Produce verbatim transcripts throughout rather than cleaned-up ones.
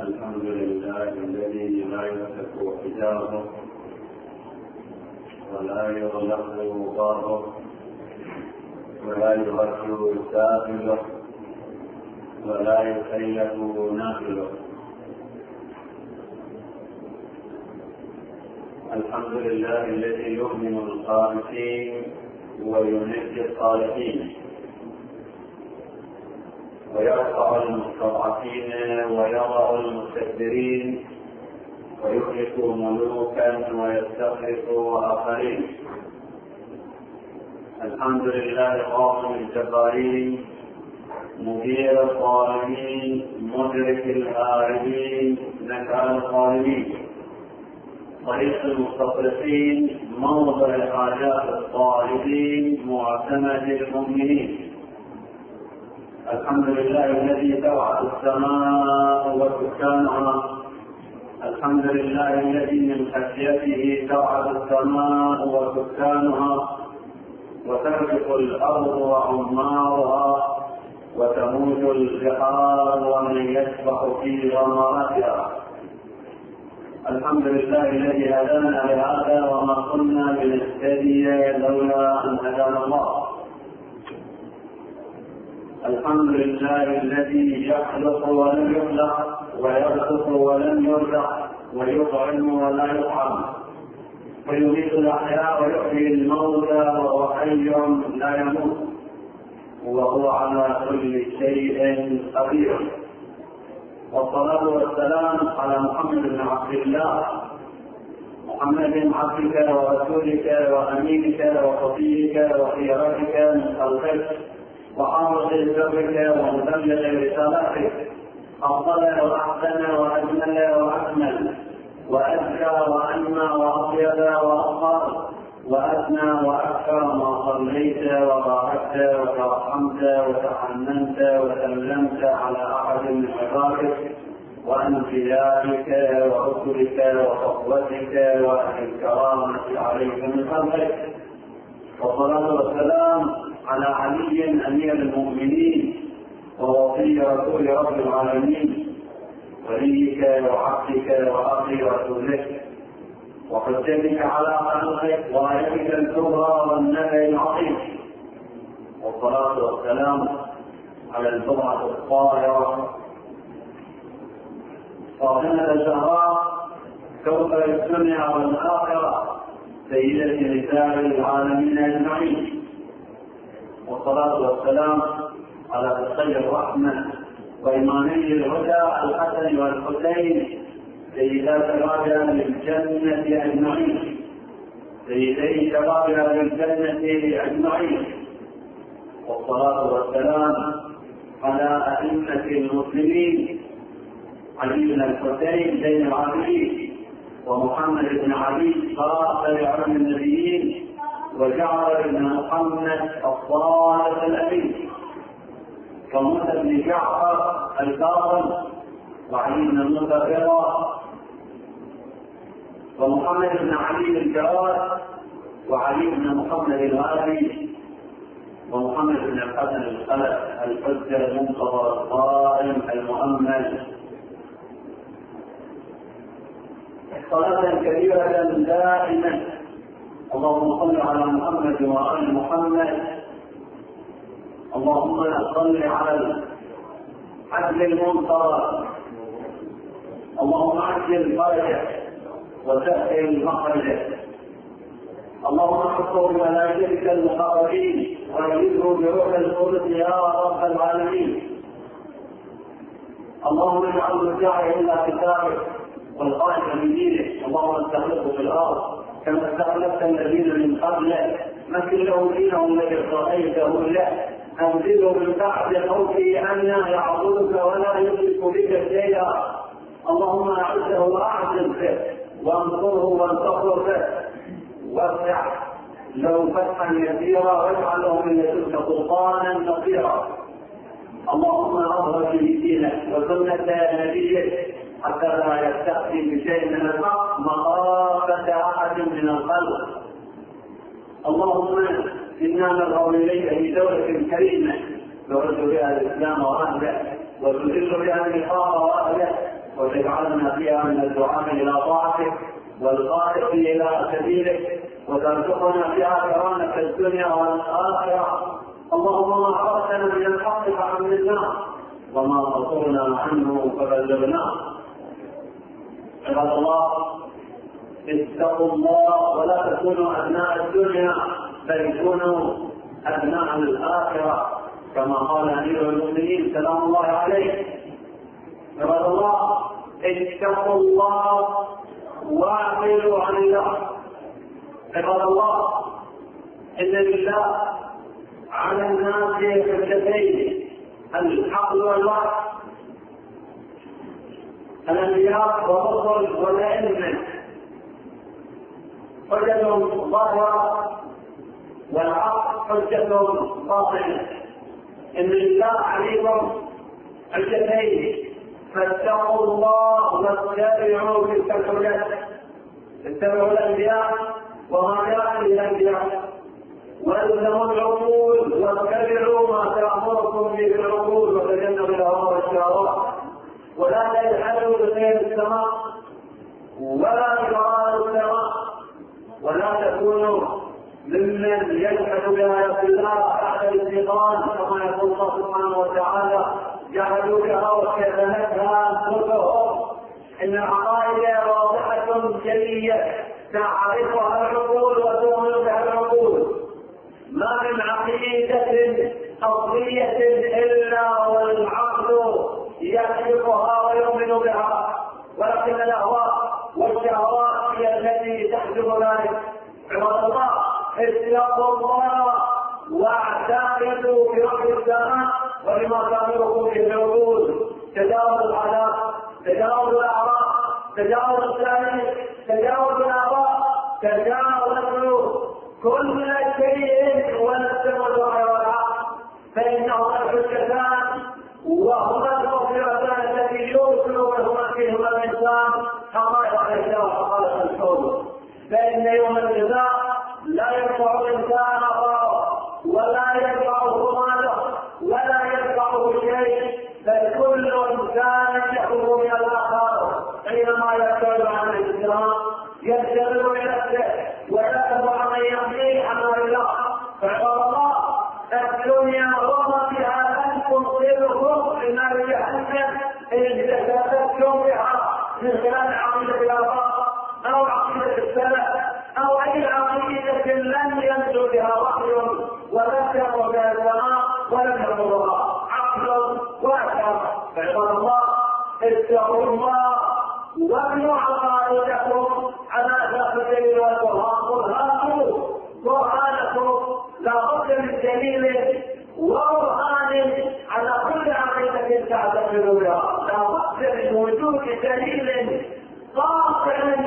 الحمد لله الذي لا يفتح حجابه ولا يغلق بابه ولا يرد سائله ولا يكيف ناقله. الحمد لله الذي يؤمن القانتين وينجي الصالحين ويرفع المستضعفين ويضع المستكبرين ويخلف ملوكا ويستخلف آخرين. الحمد لله قاطم الجبارين مدير الظالمين مدرك الهاربين نكال الظالمين طريق المستطرفين موضع حاجات الطالبين معتمد المؤمنين. الحمد لله الذي توعد السماء وسكانها. الحمد لله الذي من خشيته توعد السماء وسكانها وتربط الارض وعمارها وتموج البحار ومن يسبح في غمراتها. الحمد لله الذي هدانا لهذا وما كنا لنهتدي لولا ان هدانا الله. الحمد لله الذي يخلق ولم يخلق ويرزق ولم يرزق ويطعم ولا يطعم ويميت الاحياء ويحيي الموتى وهو حي لا يموت وهو على كل شيء قدير. والصلاه والسلام على محمد بن عبد الله محمد عبدك ورسولك وامينك وصفيك وخيرتك من خلقك وحافظ سرك ومبلغ رسالتك افضل واحسن واجمل واكمل وازكى وانمى واطيب واطهر وأثنى وأكثر ما صليت وباركت وترحمت وتحننت وسلمت على أحد من عبادك وأنبيائك ورسلك وصحبتك وأهل الكرامة عليك من خلقك. والصلاة والسلام على علي أمير المؤمنين ووصي رسول رب العالمين وليك وعبدك وأخي رسولك وحجتك على خلقك وآيتك الكبرى والنبي العظيم. والصلاة والسلام على البضعة الطاهرة فاطمة الزهراء كوكب الدنيا والآخرة سيدة نساء العالمين أجمعين. والصلاة والسلام على تخير الرحمة وإمامي الهدى الحسن والحسين سيدا شباب اهل الجنه اجمعين سيدي شباب اهل الجنه اجمعين. والصلاه والسلام على ائمه المسلمين علي بن الحسين زين العابدين ومحمد بن علي خاتم علم النبيين وجعفر بن محمد الصادق الامين وموسى بن جعفر الكاظم وعلي بن موسى الرضا ومحمد بن علي الجواد وعلي بن محمد الغالي ومحمد بن الحسن الخلف الحجة المنتظر القائم المؤمل. صلاة كبيرة دائمة. اللهم صل على محمد وآل محمد. اللهم صل على العدل المنتظر. اللهم عجل فرجه وسهل مخرجه. اللهم احفظه بملائكتك المقربين واجده بروح القدس يا رب العالمين. اللهم اجعله الداعي الى كتابك والقائم بدينك. اللهم استخلفه في الارض كما استخلفت الذين من قبله. مثل له دينهم الذي ارتضيته له. انزله من بعد موته ان يعبدك ولا يشرك بك شيئا. اللهم اعزه واعزل به وانصره وانتصر به واسع له فتحا يسيرا واجعله من لدنك سلطانا نصيرا. اللهم اظهر به دينك وسنه نبيك حتى لا يستخفي بشيء من الحق مخافه احد من الخلق. اللهم انا نرغب اليك في دوله كريمه تعز بها الاسلام واهله وتذل بها النفاق واهله وتجعلنا فيها من الدعاة إلى طاعتك والقائد إلى سبيلك، وترزقنا فيها كرامة الدنيا والآخرة. اللهم ما عرفتنا من الحق فحملنا، وما قصرنا عنه فبلغنا. عباد الله، اتقوا الله ولا تكونوا أبناء الدنيا بل كونوا أبناء الآخرة، كما قال أمير المؤمنين سلام الله عليه. عباد الله، اتقوا الله واعملوا عن الله. عباد الله، إن لله على الناس حجتين: العقل والوحي. الأنبياء والرسل والأئمة حجة ظاهرة، والعقل حجة باطنة. إن لله عليكم حجتين، فاتقوا الله واتبعوا تلك الحجج. اتبعوا الأنبياء وما جاء للأنبياء، والزموا العقول واتبعوا ما تأمركم به العقول، وتجنبوا الهوى والشهوات. ولا تجحدوا بخير السماء ولا بغرار السماء، ولا تكونوا ممن يجحد بآيات الله بعد الاستيقاظ، كما يقول الله سبحانه وتعالى: جحدوا بها واستيقنتها انفسهم. ان العقائد واضحه جليه تعرفها العقول وتؤمن بها العقول. ما من عقيده اصليه الا والعقل يعرفها ويؤمن بها، ولكن الاهواء والشهوات هي التي تحجب ذلك. عباد الله، اتقوا الله واعتقدوا برب السماء ولما تامركم به العقول. تجاوزوا العذاب، تجاوزوا الاعراض، تجاوزوا التاريخ، تجاوزوا الاراء، تجاوزوا كل شيء والسمع والعقل، فانهما الحجتان وهما المغفرتان التي يوصل بهما فيهما الانسان حقائق الاشياء وحقائق الحدود. فان يوم الجزاء لا ينفع الانسان اخاه ولا ينفعه ماله ولا ينفعه شيء، بل كل انسان يخرج من الاخر حينما يبتعد عن الاسلام يبتعد بنفسه ويذهب عن يمضيه امر الله. فعباد الله، الدنيا وما فيها لن تنقذكم من نار جهنم ان تثبتتم بها من خلال عقيده الاباء او عقيده السلف او اي عقيده لن ينزل بها وحي ولن يمر بها السماء ولن يمرها عقل واسع. فعباد الله، اتقوا الله وابنوا عقائدكم على اساس الدليل والبرهان. برهانكم برهانكم لا بد من دليل وبرهان على كل عقيده تعتقدوا بها، لا بد من وجود دليل قاطع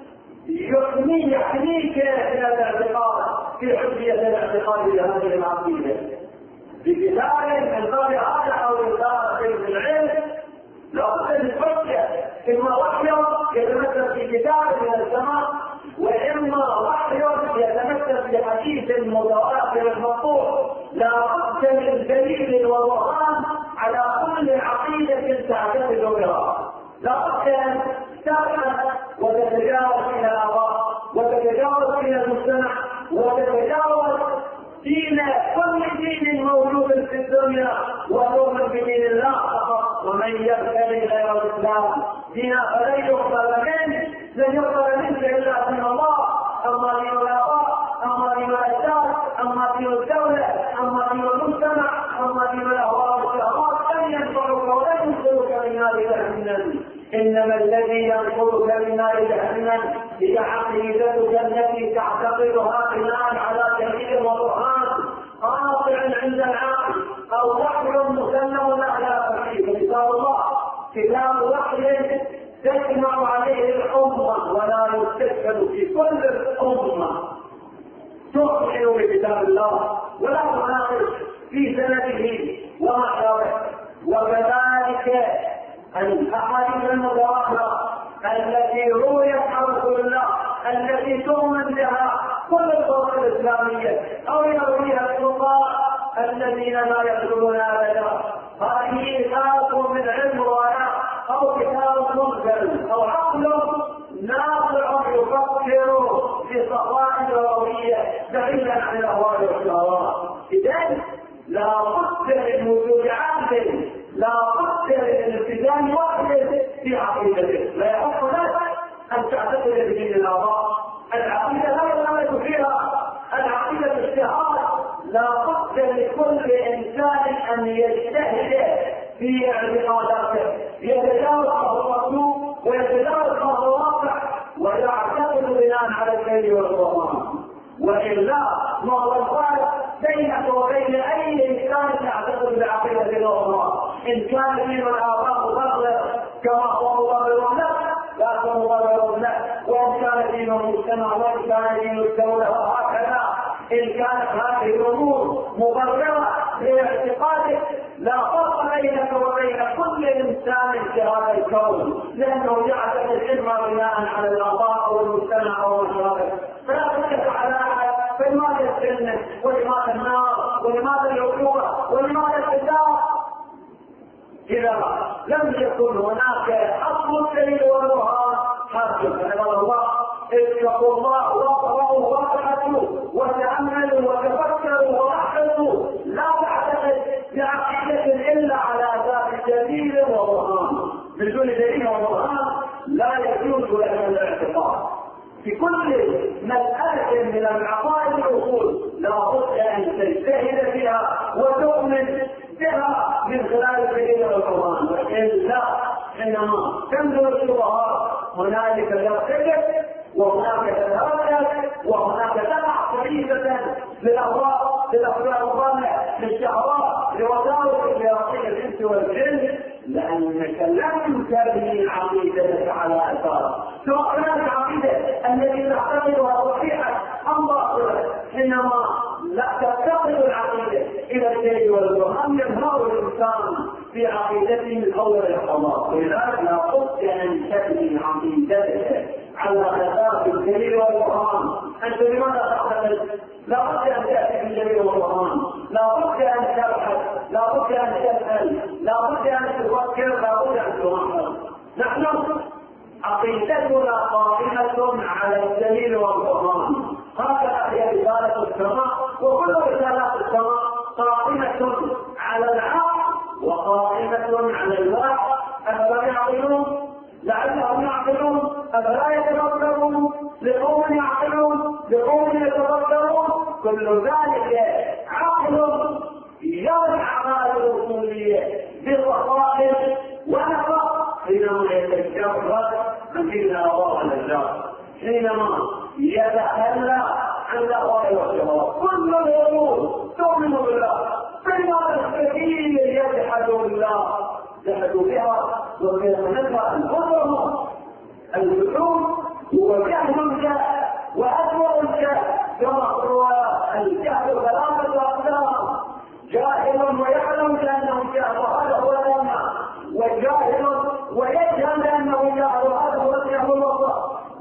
يحمي يحميك من الاعتقاد في حجيه الاعتقاد بهذه العقيده بكتاب من باب هذا او رساله من العلم. لا بد من حجه، اما وحي يتمثل في كتاب من السماء، واما وحي يتمثل في حديث متواتر مقطوع. لا بد من دليل وبرهان على كل عقيده تعتقد بها. لا بد ان تبحث وتتجاوز الى الاراء وتتجاوز الى المجتمع وتتجاوز دين كل دين موجود في الدنيا وتؤمن بدين الله فقط. ومن يبتغي غير الاسلام دينا فلن يقبل منه، لن يقبل منه الا من الله. اما دين الاباء، اما دين الاجداد، اما دين الدوله، اما دين المجتمع، اما دين الاهواء والشهوات لن ينفعك ولن ينقذك من نار جهنم. انما الذي ينقذك من نار جهنم هي عقيدتك التي تعتقدها بناء على دليل وبرهان قاطع عند العاقل او وحي مسلم على ترتيب. كتاب الله كتاب وحي تجمع عليه الامه ولا يستشهد في كل الامه تؤمن بكتاب الله ولا تناقش في سنده ومحرمه. وكذلك الاحاديث المتواتره التي رويت عن رسول الله التي تؤمن بها كل الفرق الاسلاميه او يرويها الفقهاء الذين لا يدخلون ابدا. هذه كتاب من علم وراء او كتاب منزل او عقل ناطع يفكر في صفاء رويه بعيدا عن الاهواء والشهوات. اذا لا بد من وجود عقل، لا بد من الالتزام وحده في عقيدته. لا يحق لك ان تعتقد بدين الاعضاء، العقيده لا يغلط فيها، العقيده الاجتهاد. لا بد لكل انسان ان يجتهد في اعتقاداته، يتجاوز ما هو مطلوب ويتجاوز ما هو واقع ويعتقد بناء على الخير والقرآن. والا ما هو الفرق بينك وبين اي انسان يعتقد بعقيده الاخرى؟ ان كان دين الاباء مضرر كما هو مضرر له لا مضرر له، وان كان دين المجتمع وان كان دين الدوله وهكذا. ان كانت هذه الامور مبرره لاعتقادك لا فرق بينك وبين كل انسان في هذا الكون، لانه يعتقد اما بناء على الاباء او المجتمع او الشرائع. فلا تشك على احد فلماذا الجنه ولماذا النار ولماذا العقوبه ولماذا الحساب؟ اذا لم يكن هناك اصل الدليل والبرهان حاكم. قال الله اتقوا الله واقرأوا وابحثوا وتأملوا وتفكروا وأحسنوا، لا تعتقد بعقيدة إلا على ذات دليل وبرهان. بدون دليل وبرهان لا يجوز لك الاعتقاد في كل مسألة من العقائد الأصول. لا بد أن تجتهد فيها وتؤمن بها من خلال الدليل والبرهان، وإلا حينما تنظر الشبهات هنالك ترتكب وهناك تتهاجم وهناك تقع فريسة للأهواء للأفكار الضالة للشهوات لوساوس شياطين الإنس والجن، لأنك لم تبني عقيدتك على أساس. سواء كانت عقيدة التي تعتقدها صحيحة أم باطلة، حينما لا تفتقد العقيدة إلى الدليل والبرهان ينهار الإنسان في عقيدته من أول الخلاص. ولذلك لا بد أن تبني عقيدتك على اساس الدليل والبرهان. انت لماذا تعتقد؟ لا بد ان تاتي بالدليل والبرهان، لا بد ان تبحث، لا بد ان تسال، لا بد ان تفكر، لا بد ان تناقش. نحن عقيدتنا قائمه على الدليل والبرهان، هكذا هي رساله السماء، وكل رسالات السماء قائمه على العقل وقائمه على الواقع. افلا يعقلون؟ لعلهم يعقلون. أفلا يتفكرون؟ لقوم يعقلون، لقوم يتفكرون. كل ذلك عقل يرجع على الأصولية بصفائح ونقاء حينما يتجرد من تلك الأهواء والأشجار، حينما يتخلى عن الأهواء والشهوات. كل الأمور تؤمن بالله، فلماذا الكثير يجحد بالله؟ جحدوا بها وكانتها انفسهم. اللحوم هو جهل جاء وأسوأ جاء، كما هو الجهل ثلاثة أقسام: جاهل ويعلم بأنه جاهل وهذا هو الأمة، وجاهل ويجهل بأنه جاهل وهذا هو الجهل الوسط،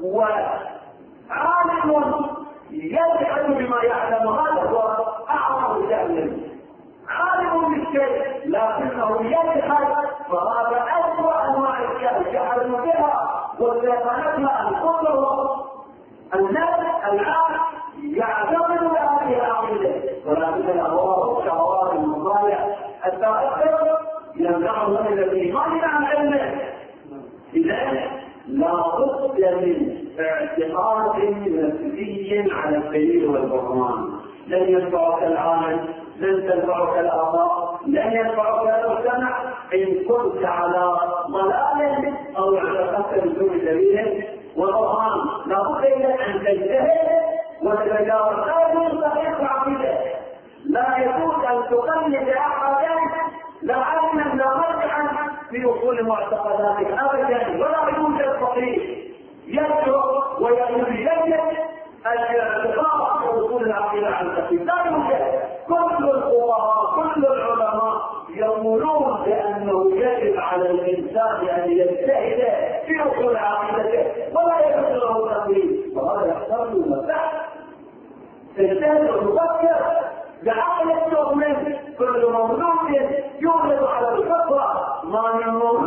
وعالم يجحد بما يعلم هذا هو أعظم جهل. عالم بالشيء لكنه يجحد فهذا أسوأ أنواع الجهل، جهل بها وسيطنتها الكفر. الناس الآن يعتقد بهذه العقيدة، ولكن الأهواء والشهوات المصالح التأثر يمنعه من الإيمان عن علمه. إذا لا بد من اعتقاد نفسي على الدليل والبرهان. لن ينفعك العالم، لن تنفعك الآباء، لن ينفعك المجتمع إن كنت على ضلال أو على خطر بدون دليل وبرهان. لا بد أن تجتهد وتتجاوز هذه صحيح العقيدة. لا يجوز أن تقلد أحدا لعلم لا مرجعا في أصول معتقداتك أبدا، ولا يوجد صحيح يجرؤ ويجري الاعتقاد بوصول العقيده عن التقليد. لا يوجد. كل الفقهاء كل العلماء يقولون بانه يجب على الانسان ان يجتهد في وصول عقيدته ولا يجوز له التقليد، وهذا يحتاج الى بحث. تجتهد وتفكر بعقل تؤمن. كل مولود يولد على الفطره، ما من مولود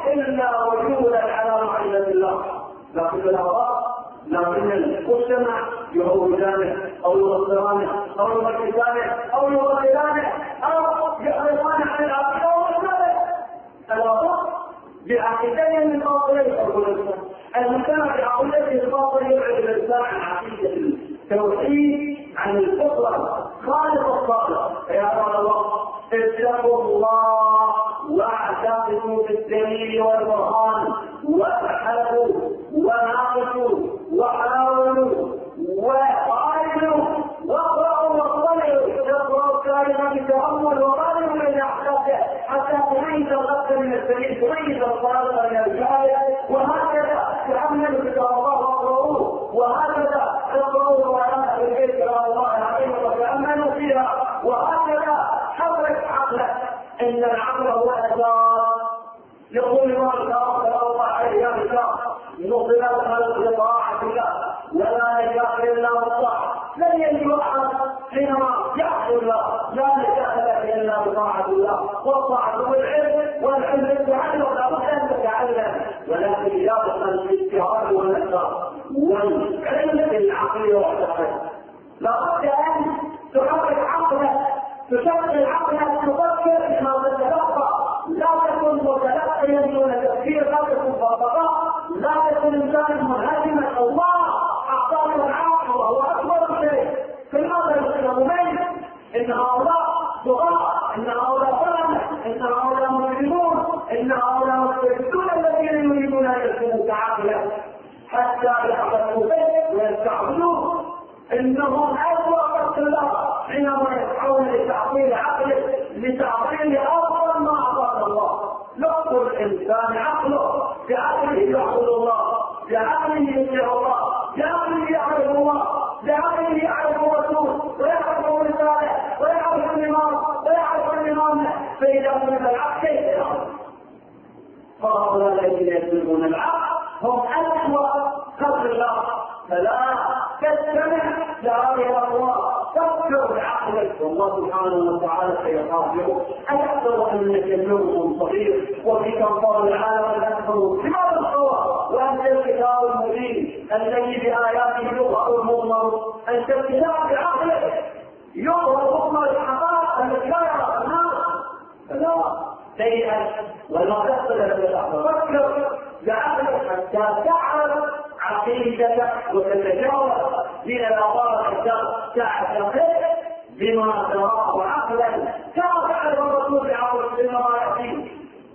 الا وجودا على معرفه الله. لكن الاعضاء لكن المجتمع يهودانه او يغفرانه او يمكسانه او يغفرانه او يعرضان عن العقيده والمساله. الاعضاء بعقيدتين من باطل يقول الانسان، المجتمع بعقيدته الباطل يبعد الانسان عن عقيده التوحيد عن الفطره خالق الصالح. يا رب الله اتقوا الله واعتقدوا بالدليل والبرهان وابحثوا وناقشوا وحاولوا وقارنوا واقرأوا واطلعوا اقرأوا كلمة بتأمل وقارنوا بين أحداثه حتى تميز الغد من السليم، تميز الصالح من الجاهل. وهكذا تأملوا كتاب الله واقرأوه، وهكذا اقرأوا روايات البيت كتاب الله العظيم وتأملوا فيها، وهكذا حرك عقلك. إن العقل هو أساس. يقول الله صلى الله عليه وسلم نصر الخلق بطاعة الله ولا نجاح إلا بالطاعة. لن يجد أحد حينما يعصي الله لا نجاح له إلا بطاعة الله، والطاعة والعلم والعلم التعلم لا بد أن تتعلم، ولكن يبقى الاجتهاد والنشاط والعلم بالعقل والعقل. لا بد أن تحرك عقلك، تشغل عقلك، تفكر بما تتلقى. لا تكن متلقيا دون تفكير، لا تكن فضفاء، لا تكن انسانا منهزما. الله اعطاه العقل وهو اكبر شيء. فلماذا يسلمون؟ ان هؤلاء ضغاء، ان هؤلاء ظلمه، ان هؤلاء مجرمون، ان هؤلاء مستبدون الذين يريدون ان يسلموا عقله حتى يعبدوا به ويستعبدوه. انهم اسوء خلق الله حينما يسعون لتعطيل عقله، لتعطيل افضل ما اعطاه الله. لقط الانسان عقله، بعقله يعبد الله، بعقله يطيع الله، بعقله يعرف الله، بعقله يعرف الرسول ويعرف الرساله ويعرف الامام ويعرف الامام. فاذا من العقل كيف يعرف؟ فهؤلاء الذين يسلمون العقل هم اسوء خلق الله. فلا تستمع لهذه الاقوال، فكر بعقلك والله سبحانه وتعالى سيحاسبك. ايحسب انك جرم صغير وفيك انصار العالم الاكبر؟ لماذا الصواب وانت الكتاب المبين الذي باياته يظهر المضمر؟ انت الكتاب بعقلك يظهر مضمر الحقائق التي لا يراها الناس. فلا تيأس ولا تقبل بالأخبار، فكر بعقلك حتى تعرف عقيدتك وتتجاوز من الأخبار التي تعتقد بما تراه عقلا. كما فعل الرسول بعقله بما يأتيه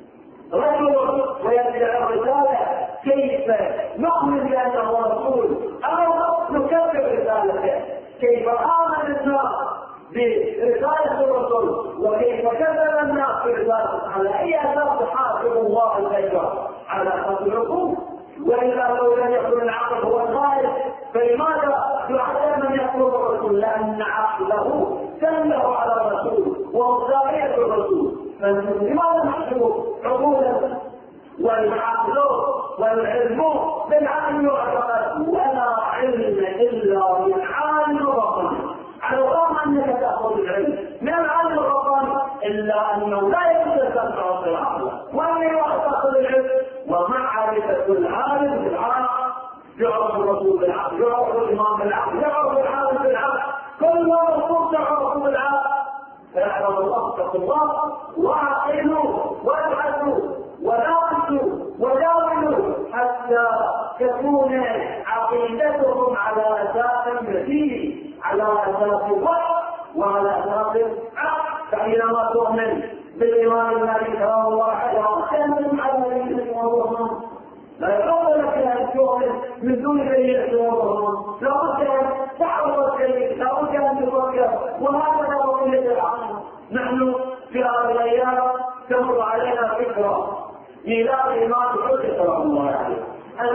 رجل ويتبع الرسالة، كيف نؤمن بأنه رسول أو نكذب رسالته؟ كيف آمن الناس برسالة الرسول وكيف كذب الناس برسالة؟ على أي أساس تحاسب الله البشر؟ على أساس العقول. وإذا لو لم يكن العقل هو الغالب فلماذا يعلم من يقول الرسول؟ لأن عقله دله على الرسول ومصداقية الرسول. فلماذا نحسب عقولا والعقل والعلم بالعقل والعقل ولا علم إلا من عالم الرباني؟ على الرغم أنك تأخذ العلم من العالم الرباني إلا أنه لا يجوز أن تعطي العقل وأن تأخذ العلم. ومعرفة العالم بالعقل، يعرف الرسول بالعقل، يعرف الإمام بالعقل، يعرف العالم بالعقل، كل رسول تعرف بالعقل. فيعلم الله اتقوا الله وعقلوا وابحثوا وناقشوا وجاوبوا حتى تكون عقيدتهم على أساس متين، على أساس الوحي وعلى أساس العقل. فحينما تؤمن بالإمام المالك رحمه الله تعالى كان على ذلك الرحمن لا يقول لك أن تؤمن من دون ذلك الرحمن، لابد أن تعرف ذلك، لابد أن تفكر. وهكذا وقية العقل. نحن في هذه الأيام تمر علينا فكرة ميلاد الإمام الحسين رحمه الله عليه.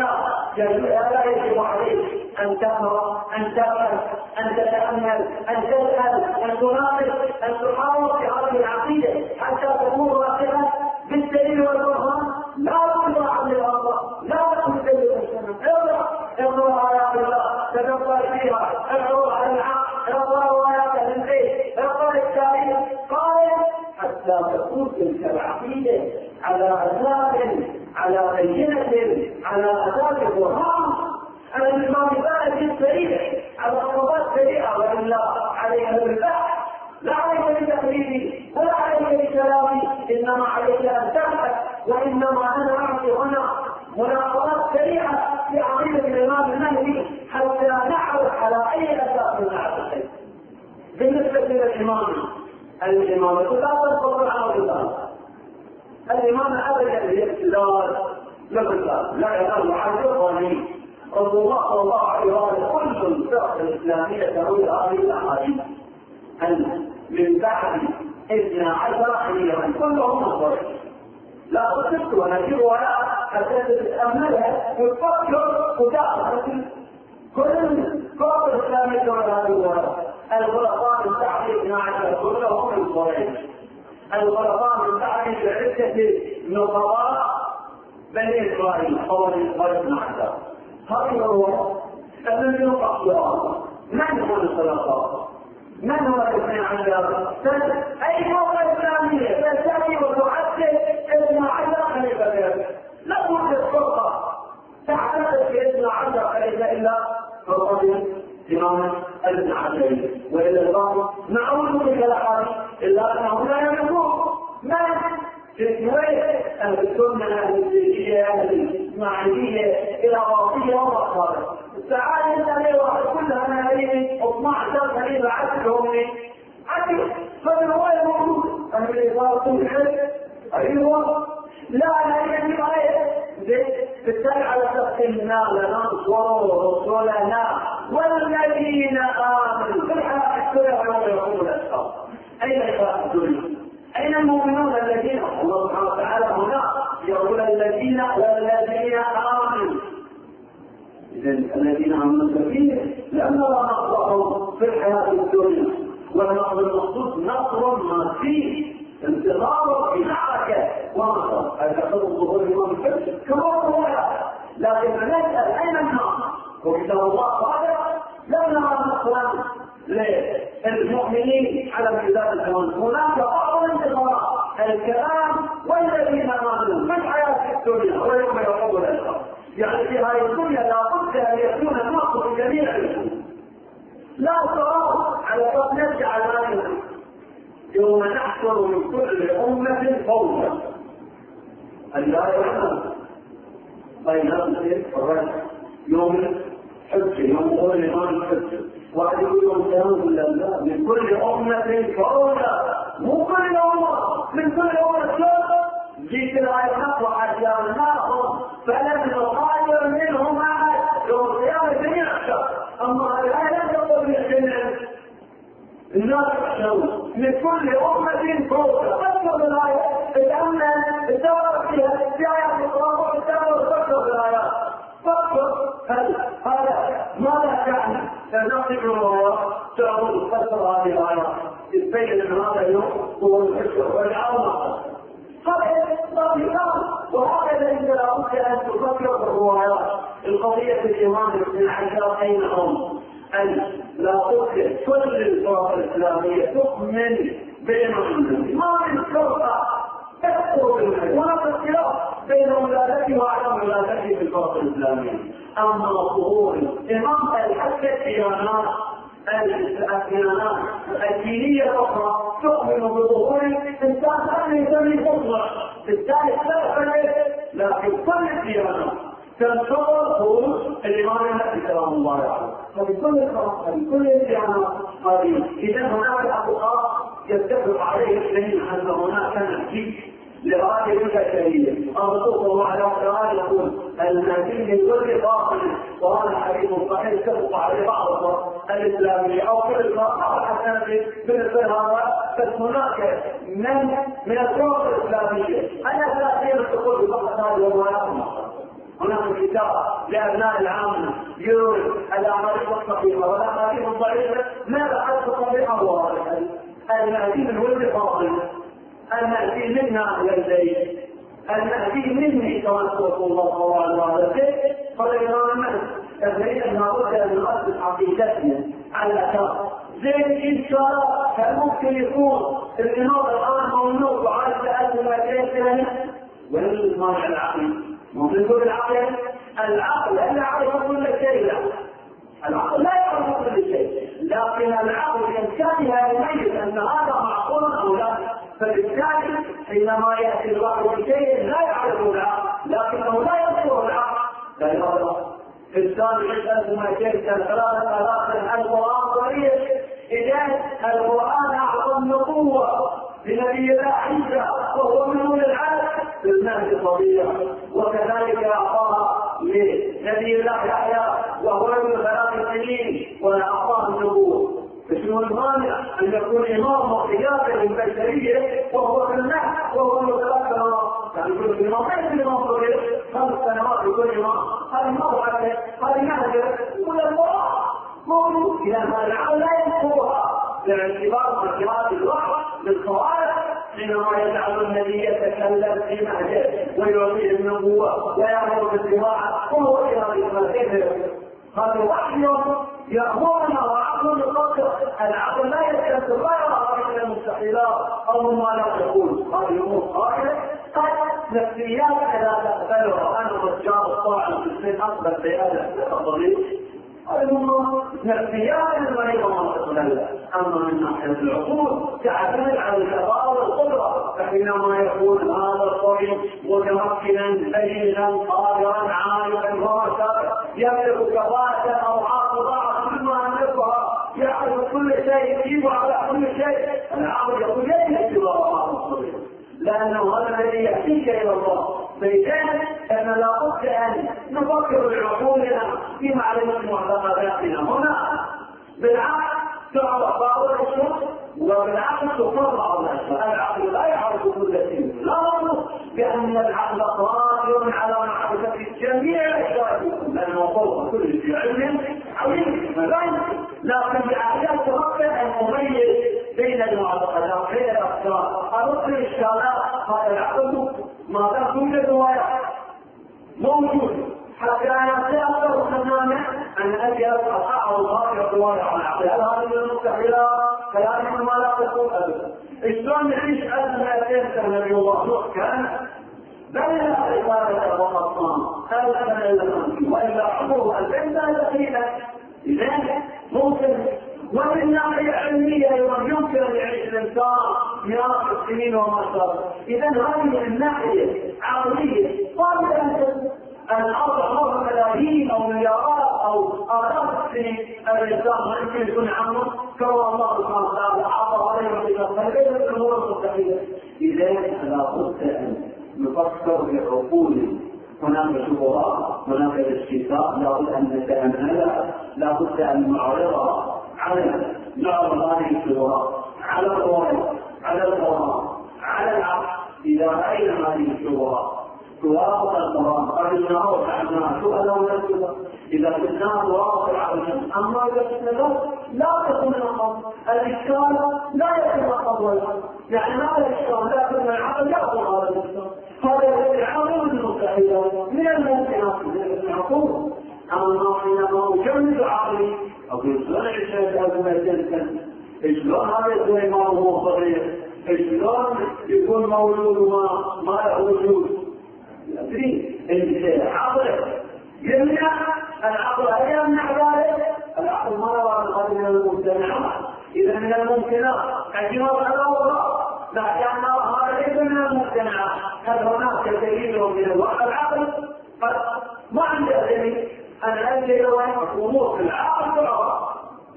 ألا لا يجب عليك أن تقرأ، أن تبحث، أن تتأمل، أن تسأل، أن تناقش، أن تحاول في هذه العقيدة حتى تكون واقعا بالدليل والبرهان؟ لا تقرأ عن الله، لا تقرأ دليل السنة. اقرأ اقرأ آيات الله، تدبر فيها، اقرأ على العقل، اقرأ آيات أهل البيت، اقرأ التاريخ، قارئ حتى تكون تلك العقيدة على أساس على بينة على أساس القرآن على المعرفات السريعة على خطوات سريعة وإلا عليك بالبحث لا عليك بتقليدي ولا عليك بكلامي إنما عليك أن تبحث وإنما أنا أعطي هنا مناقضات سريعة في عقيدة الإمام المهدي حتى نعرف على أي أساس نعرف الشيء. بالنسبة للإمام الإمام لا تنقض على الإمام الإمام أبدا الاستدلال للرسالة لا يقل عن الظالمين رضي الله صلى الله عليه وسلم كل الفرق الإسلامية تقول هذه الأحاديث أن من بعد اثنى عشر حيا كلهم مصرين لا تصدق ونجيب ولا حتى تتأملها وتفكر وتعرف كل الفرق الإسلامية تقول هذه الورقة الغلطان من بعد اثنى عشر كلهم مصرين الغلطان من بعد عدة نقضاء بني إسرائيل قول إسرائيل عشر هذا هو الذي يقع الله من هو الخلافات؟ من هو الاثنين عشر؟ أي فرقة إسلامية تأتي وتعدد اثنى عشر خليفة لا توجد فرقة تعتقد في اثنى عشر خليفة إلا فرقة إمام ابن عشرين وإلا البعض نعوذ بك الأحاديث إلا أنه لا يملكون ما في الكويت أهل السنة أهل الزيدية أهل الإسماعيلية إلى غاطية ومصاري السعادة التالية واحد كلها نهارين اثنى عشر خليفة عدلهم عدل فالرواية موجودة أهل الإصابة الحج أيوة لا لا يعني آية بالتالي على تقسيمنا لننصر رسلنا والذين آمنوا في الحياة الدنيا ويوم يقوم الأشخاص أين الحياة الدنيا؟ أين المؤمنون الذين الله سبحانه وتعالى هنا يقول الذين والذين آمنوا إذن الذين آمنوا كثير لأن الله نصرهم في الحياة الدنيا والنصر المخصوص نصر مادي انتظار في معركة ونصر هذا خلق ظهور الإمام الفتح كما هو لكن نسأل أين النصر وكتاب الله صادق لا نرى نصرا للمؤمنين على امتداد الزمان هناك بعض الانتظار الكلام والذين آمنوا في الحياة الدنيا ويوم يقوم الأشخاص يعني في هذه الدنيا لا بد أن يكون النصر جميع المسلمين لا تراه على طب نرجع ذلك يوم نحصر من كل أمة فوجا الآية يحصل بين نفسه الرجل يوم الحج يوم قول الإمام الحج واحد يقول يوم تنزل لله من كل أمة فوجا مو كل أمة من كل أمة فوجا جيت الآية نقرأ عشان ناخذ فلم نقاتل منهم أحد يوم القيامة جميع الشر أما الآية لا تقول بالجميع الناس يحشرون من كل أمة فوق فكر بالآية الأمن الدورة فيها في آيات القرآن الدورة فكر بالآيات فكر هل هذا ماذا يعني تنقل الروايات تعود فكر هذه الآيات تبين أن هذا اليوم هو الحشر والعظمة هذا طبيعة وهكذا إذا لابد أن تفكر في الروايات القضية الإمام ابن عشر أين هم أن لا تدخل كل الفرق الإسلامية تؤمن بإمام ما من فرقة تكثر بالمعنى ولا اختلاف بين ولادته وعدم ولادته في الفرق الإسلامية أما ظهور إمام الحق الديانات الديانات الدينية الأخرى تؤمن بظهور الإنسان أن يسمي فضلا بالتالي اختلف لكن كل الديانات تنتظر خروج الإمام المهدي سلام الله عليه فبكل الخلاص بكل الديانات هذه إذا هناك أخطاء يتفق عليه الاثنين أن هناك نهجي لهذه البشرية الرسول صلى الله عليه وسلم يقول المهدي من كل باطل وهذا حديث صحيح يتفق عليه بعض الإسلامية أو كل الفرق حتى بالنسبة لهذا بس هناك من من الفرق الإسلامية أنا ثلاثين تقول بفقط هذه الروايات هناك كتاب لأبناء العامة يورد الأعمال الصحيحة والأحاديث الضعيفة ماذا حدث صحيحة واضحة المهدي من ولد فاضل المهدي منا إلى البيت المهدي مني كما رسول الله صلى الله عليه وسلم قال الإمام المهدي فإن لابد أن نؤسس عقيدتنا على الأساس زين إن شاء الله هل ممكن يكون الإمام الآن ممنوع وعاد ألف ومئتين سنة والمانع العقيد ممكن يكون العقل العقل لا يعرف كل شيء، لا العقل لا يعرف كل شيء، لكن العقل بإمكانها يميز أن هذا معقول أو لا. فبالتالي حينما يأتي الوحي بشيء لا يعرفه العقل لكنه لا يذكره العقل، لا يعرف إنسان يسأل ما شئت ثلاثة آلاف القرآن قريب. إذن القرآن أعظم نبوة لنبي الله عيسى وهو من أولي العهد في الناس الطبيعة، وكذلك أعطاها لنبي الله يحيى وهو ابن ثلاث سنين وأعطاه النبوة. فشنو المانع أن يكون إمام وقيادة للبشرية وهو في النحو وهو من ثلاث سنوات؟ يعني يقول الإمام ليس الإمام صغير خمس سنوات يكون إمام، هذه موعظة هذه نهجة ولا القرآن موجود. إذا هذا العمل لا يذكرها باعتبار مرجعات الوحي للقواعد حينما يجعل النبي يتكلم في مهجه ويعطيه النبوة ويأمر بالزراعة وهو في هذه المسائل. هذا وحي يأمرنا وعقل القدر. العقل لا يتكلم لا يرى من المستحيلات أو مما لا تقول هذه الأمور قائلة. نفسيات لا تقبلها. أنا رجال الطاعن في السن أقبل بهذا الطريق المهم نفسيات المريضة ما تقبلها. أما من ناحية العقول تعتمد على الكفاءة والقدرة. فحينما يكون هذا الطريق متمكنا بينا قادرا عالما واسعا يملك كفاءة أو عاقبة كل ما أملكها يعرف كل شيء يجيب على كل شيء، العقل يقول ليس بضرر الطريق لأنه هذا الذي يأتيك إلى الله. فلذلك أن لا بد أن نفكر بعقولنا في معرفة معتقداتنا. هنا بالعقل تعرف بعض الأشياء وبالعقل تفرع الأشياء. العقل لا يعرف كل شيء، لا نقول بأن العقل قادر على معرفة جميع الأشياء لأنه فوق كل شيء علم عظيم لا يمكن، لكن بالعقل تفكر أن نميز بين المعتقدات بين الأفكار أرد الإشكالات. هذا العقل ماذا توجد رواية موجود حتى أنا سأقدر تماما أن أجي أصحى الله يقول على العقل. هل هذا من المستحيلات؟ كلام ما لا تقول أبدا. شلون نعيش ألف مئتين سنة نبي الله نوح كان بين العبادة والأصنام ألف سنة إلا خمسين وإلا عمره ألفين سنة دقيقة. لذلك ممكن ومن ناحية علمية يمكن أن يعيش الإنسان مئات السنين وما شابه. إذا هذه الناحية عقلية قادرة الأرض عمرها ملايين أو مليارات أو آلاف السنين الإنسان ممكن يكون عمره كما الله سبحانه وتعالى أعطى عليه وسلم فليس الأمور المستحيلة. إذا لا بد أن نفكر بعقولنا. هناك شبهات هناك اشتكاء لا بد أن نتأملها، لا بد أن نعرضها على نعرض هذه الشبهات على القرآن على القرآن على العقل. إذا رأينا هذه الشبهات توافق القرآن قبلنا وفعلنا سؤالا ونسأل. إذا كنا توافق العقل أما إذا كنا لا تكون الأمر الإشكال لا يكون الأول. يعني هذا الإشكال لكن العقل يأخذ هذا الإشكال. هذا العقل من المستحيلات من الممكنات من العقول. أما حينما أجمد عقلي أقول شلون عشان هذا ما يمكن؟ شلون هذا يكون إمام وهو صغير؟ شلون يكون مولود وما ما له وجود؟ أدري أنت عقلك يمنع العقل هل يمنع ذلك؟ العقل ما نرى من الممتنعات. إذا من الممكنات الجواب الأول لكن هذا ليس من الممتنعات. هل هناك دليل من الوحي العقل؟ قد ما عندي دليل. أنا أجل أمور في العقل تعرف.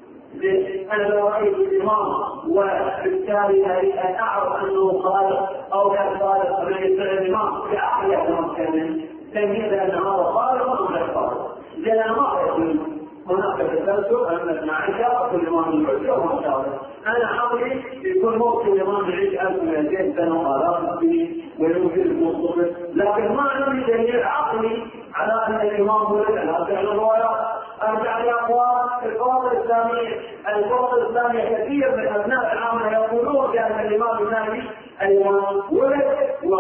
أنا لو رأيت الإمام وبالتالي أريد أن أعرف أنه خالق أو غير خالق من يسمع الإمام في عقله ممكن تمييز أن هذا خالق أو غير خالق. لأن ما يقول هناك تسلسل أن معرفة كل إمام الحجة وما شاء الله. أنا عقلي يكون ممكن الإمام يعيش ألف ومئتين سنة وآلاف السنين ويمكن المصطفى، لكن ما عندي دليل عقلي على أن الإمام ولد على فعل الروايات. أرجع لأقوال القوى الإسلامية. القوى الإسلامية كثير من أبناء العامة يقولون بأن الإمام الثاني الإمام ولد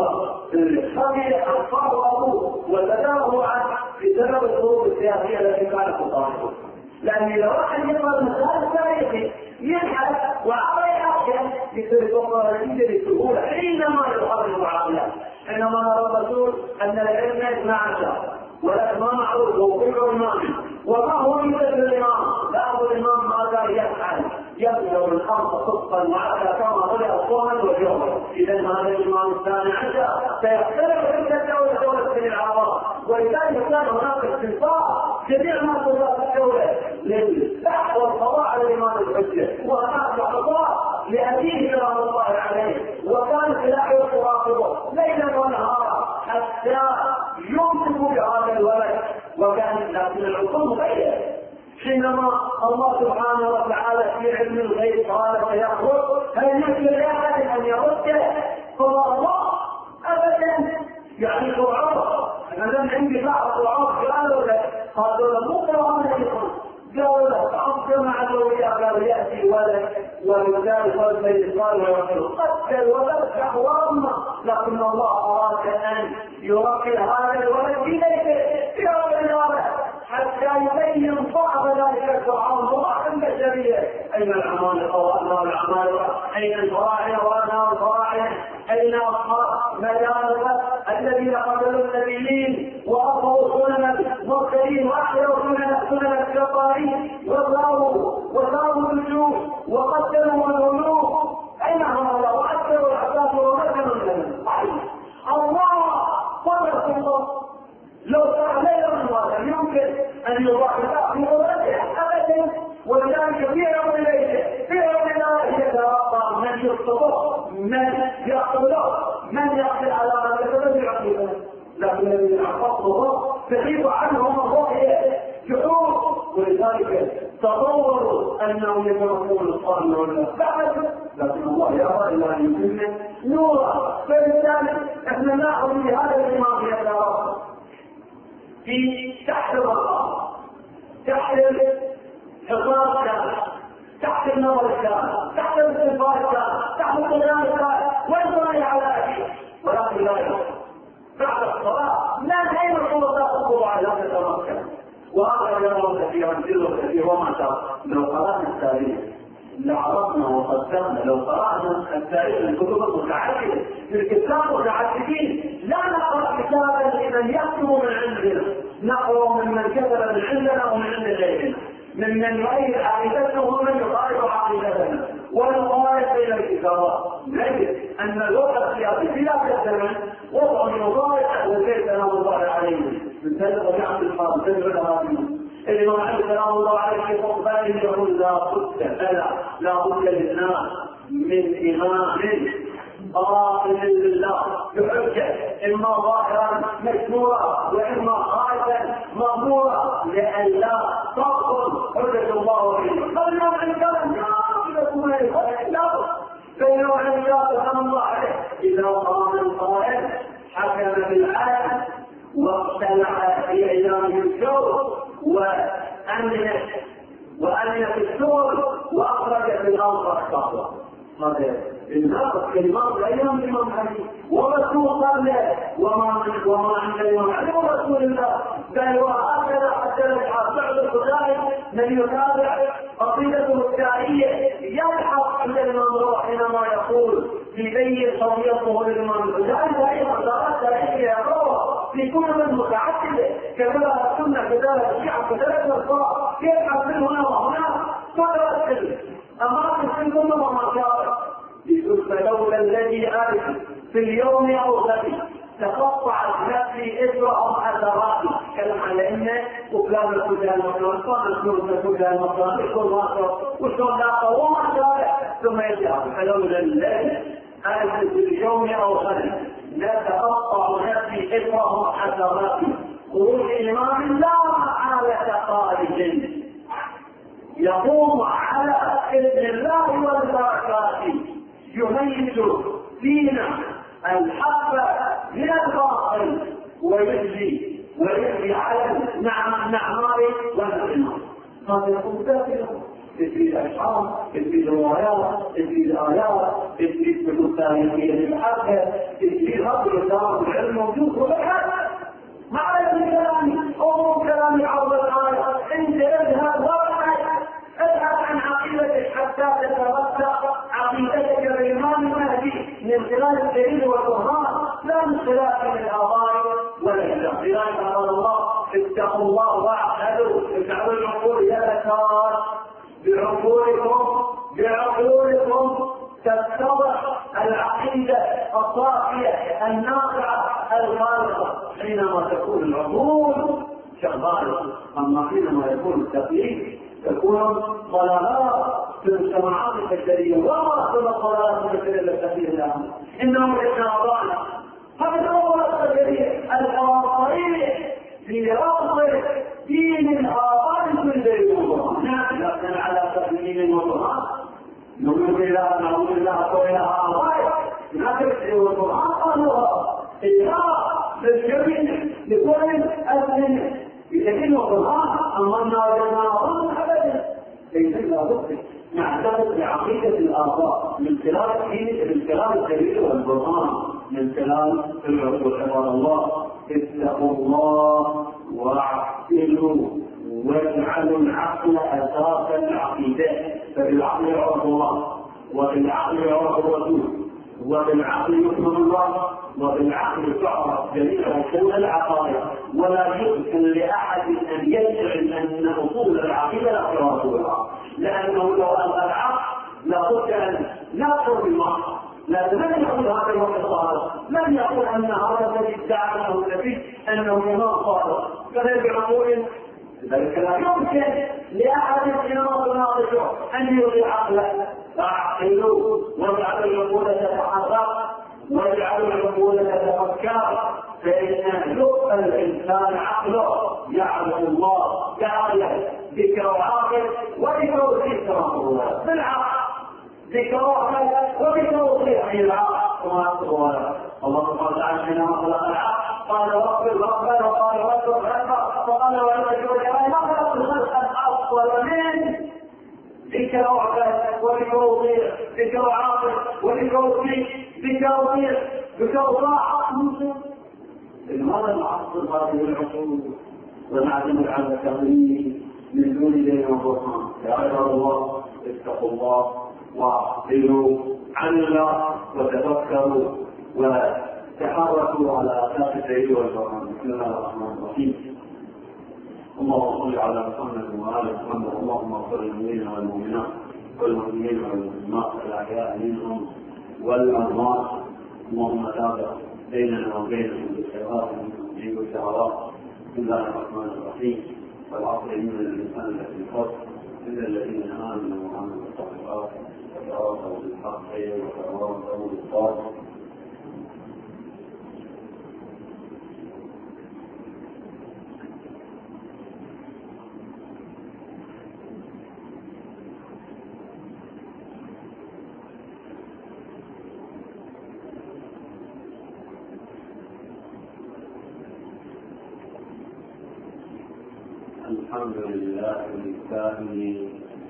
والصبي أطفال أبوه وتداوله عنه بسبب الظروف السياسية التي كانت تصاحبه. لأن لو واحد يقرأ المسائل التاريخي يبحث وعلى يحكم يصير يقرأ الإنجليزي بسهولة حينما يقرر عقله. حينما نرى الرسول ان العلم اثنا عشر والاسماء معروف وكل امام. وما هو مثل الامام؟ بعض الامام ماذا يفعل؟ يبلغ الامر صدقا وعدا كما بدا صوما وجوها. اذا هذا الامام الثاني عشر سيختلف عند الدوله دوله العرب، ولذلك كان هناك استنفار جميع ما تدار الدوله للبحث والقضاء على الامام الحجه، وهناك قضاء لابيه رحمه الله عليه، وكانت الاعين تراقبه ليلا ونهارا حتى يمسك بهذا الولد. وكان لكن الحكم غير حينما الله سبحانه وتعالى في علم الغيب قال سيخرج هل يمكن لاحد ان يرده؟ قال الله ابدا. يعني فرعون انا عندي بعض فرعون قالوا له قالوا له مو فرعون يخرج، قالوا له تعظم على قالوا ياتي ولد ولذلك ولد يقال ويقول قتل الولد احوامه، لكن الله اراد ان يرقي هذا الولد في بيته في اول الولد حتى يبين صعب ذلك فرعون هو البشريه. اين الاعمال وانا الاعمال؟ اين الفراعنه وانا الفراعنه؟ اين اصحاب مدارس الذين قتلوا النبيين واخذوا سنن المرسلين واحيوا سنن الكفارين وصاروا وصاروا الجيوش وقتلوا الملوك؟ اين هؤلاء؟ وقتلوا الاحداث ومكنوا لهم. الله قدر الله لو كان ليلا يمكن ان يضاعف في ولده ابدا. ولذلك في يوم الليل في يوم الله يتوقع من يخطبه من يقتله من يقتل على من يتبدل عقيده، لكن الذي يحفظه تغيب عنهم الرؤيه جحود. ولذلك تصوروا انهم يتركون الصالح والمستقبل، لكن الله يرى الى ان يتم نورا. فلذلك احنا ناخذ بهذا الامام يتوقع في تحت الرقابه، تحت الحصار الكامل، تحت النظر الكامل، تحت الاستنفار الكامل، تحت القيام الكامل، والبناء على اهله. ولكن لا يحصل بعد الصلاه لا اين القوه تقوم على ان تتمكن. وهذا يرون كثيرا جدا كثيرا وما شاء. لو قرانا التاريخ لعرفنا وصدقنا، لو قرانا التاريخ الكتب المتعدده في الكتاب متعددين لا نقرا كتابا لمن يكتب من عندنا، نقرا ممن كتب من عندنا ومن عند غيرنا، ممن يؤيد عقيدته ومن يخالف عقيدتنا، ونقارن بين الكتابات. نجد ان الوضع السياسي في ذاك الزمن وضع يضايق اهل البيت سلام الله عليهم، من سلم وجعل الحاضر سلم الهادي الإمام علي سلام الله عليه في خطبته يقول لا بد فلا لا بد للناس من إمام قائم لله بحجة إما ظاهرا مشهورا وإما خارجا مأمورا لئلا تبطل حجة الله فيه. قبل أن كان يكون الإسلام بينه وبين سلام الله عليه إذا قام القائل حكم بالعدل واقتنع في إعلام الشر وأمن وأمن في السور وأخرج في الأرض أحقاقه. هذا الناس كلمات الأيام الإمام علي ورسول قبله وما وما عند الإمام علي ورسول الله، بل وهكذا حتى يبحث بعض الخزائن من يتابع قصيدته الشعرية يبحث عند الإمام روح حينما يقول في بين صوميته للإمام الخزائن وهي مقدارات تاريخية يقرأها في كتب متعددة كذلك السنة كذلك الشيعة كذلك الأخبار يبحث من هنا وهنا تدرس أمام السنة وما شاء. فلولا الذي أعرف في اليوم أو غد تقطعت نفسي إجرأهم أثراتي. كلام على إنه وكلام الكتاب المطلوب كان الكتاب المطلوب يكون واقع وشون لا قوام شارع ثم يجعل فلولا الذي أعرف في اليوم أو غد لا تقطع نفسي إجرأهم أثراتي. خروج إمام لا محالة خارج يقوم على إذن الله والبركات يميز فينا الحق من الباطل ويجزي ويجزي على النعماء والنعماء. هذا يكون داخله تفيد اشعار، تفيد روايات، تفيد ايات، تفيد كتب تاريخيه للحق، تفيد هذا الكلام العلم موجود وبحث مع الكلام او كلام عرض الايه. انت اذهب وابحث ابحث عن عقيدتك حتى تتوثق عقيدتك بالإمام المهدي من خلال الدليل والبرهان لا من خلال ولذلك قال الله اتقوا الله واعقلوا، اجعلوا العقول يدكار بعقولكم بعقولكم تتضح العقيدة الصافية النافعة الخالصة. حينما تكون العقول شغالة، أما حينما يكون التقليد تكون ضلالات في المجتمعات البشرية. وما أصل الضلالات البشرية التي لها إنه إشارات. هذا هو البشرية الحاضرين في رفض دين الآباء كل يوم. نحن لكن على تقليد القرآن نقول إلى نقول إلى قولها آباء نكتب القرآن قالوها إشارة للجميع لكل أسن يتكلم القرآن. أما الناظرون أبدا ليس لابد نعتقد بعقيدة الآباء من خلال من خلال الدليل والبرهان، من خلال العقول. قال الله اتقوا الله واعقلوا واجعلوا العقل أساسا العقيدة. فبالعقل يعرف الله، وبالعقل يعرف الرسول، وبالعقل يكمل الله، وبالعقل تعرف جميع اصول العقائد. ولا يمكن لاحد ان يدعي ان اصول العقيده لا تراثها، لانه لو الغى العقل لابد ان ناخذ بالمعنى. لكن من يقول هذا الوقت صادق؟ من يقول ان هذا الذي ادعى انه النبي انه امام صادق؟ فهي بعقول ذلك لا يمكن لاحد حينما تناقشه ان يلغي عقله. فاعقلوا واجعلوا العقول تتحرك واجعلوا العقول تتفكر، فان لقى الانسان عقله يعرف الله تعالى ذكر عاقل وبتوضيح الله بالعقل، ذكر عاقل وبتوضيح العقل. وما الله سبحانه وتعالى حينما خلق العقل قال رب الرحمن وقال رب الرحمن فقال والمجهول ما خلق الخلق الافضل من ذكر عقل وبتوضيح ذكر عاقل وبتوضيح بتوضيح بتوضيح. لماذا نعصر هذه العقول ونعتمد على التقليد من دون دين الرحمن؟ يا عباد الله اتقوا الله واعقلوا عن الله وتفكروا وتحركوا على اساس الدليل والبرهان. بسم الله الرحمن الرحيم. اللهم صل على محمد وآل محمد. اللهم اغفر للمؤمنين والمؤمنات والمؤمنين والمؤمنات الاحياء منهم والاموات. اللهم تابع بيننا وبينهم بالخيرات والتوفيق والشهوات. بسم الله الرحمن الرحيم. والعصر ان الانسان لفي خسر الا الذين امنوا وعملوا الصالحات وتواصوا بالحق وتواصوا بالصبر. الحمد لله الكامل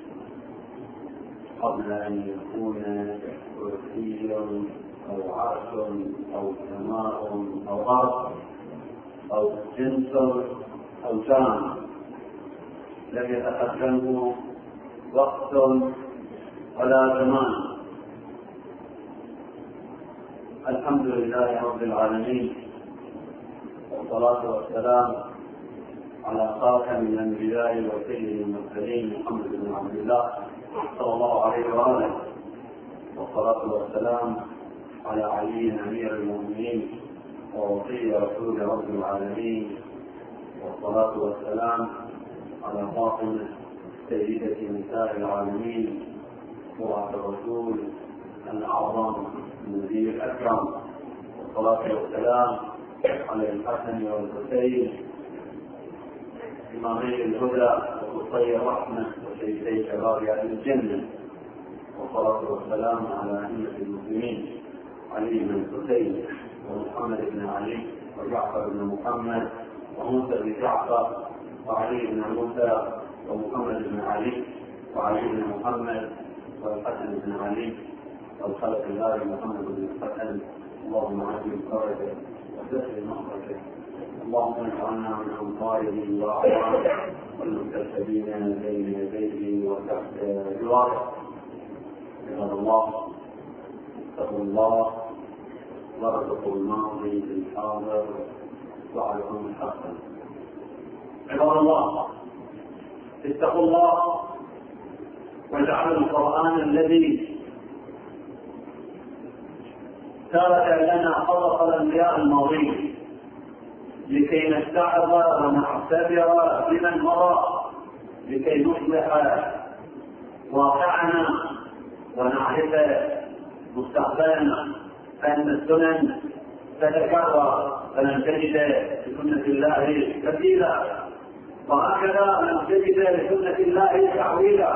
قبل أن يكون كرسي أو عرش أو سماء أو أرض أو جنس أو جان، لم يتقدمه وقت ولا زمان. الحمد لله رب العالمين، والصلاة والسلام على خاتم الانبياء وسيد المرسلين محمد بن عبد الله صلى الله عليه واله، والصلاه والسلام على علي امير المؤمنين ووصي رسول رب العالمين، والصلاه والسلام على فاطمه سيده نساء العالمين سوره الرسول الاعظم النبي الاكرم، والصلاه والسلام على الحسن والحسين إمامي الهدى وقصي الرحمة وشيخي شباب أهل الجنة، والصلاة والسلام على أئمة المسلمين علي بن الحسين ومحمد بن علي وجعفر بن محمد وموسى بن جعفر وعلي بن موسى ومحمد بن علي وعلي بن محمد والحسن بن علي والخلق الله محمد بن الحسن. اللهم عجل فرجه وسهل مخرجه. اللهم اجعلنا من انصاره واعوانه والمكتسبين بين يديه وتحت جواره. عباد الله اتقوا الله وارزقوا الماضي بالحاضر وعليكم الحق. عباد الله، اتقوا الله واجعلوا القرآن الذي ترك لنا خلق الأنبياء الماضين لكي نتعظ ونعتبر بمن مضى، لكي نصلح واقعنا ونعرف مستقبلنا، فإن السنن تتكرر فلن تجد لسنة الله بديلا، وهكذا لن تجد لسنة الله تعويلا.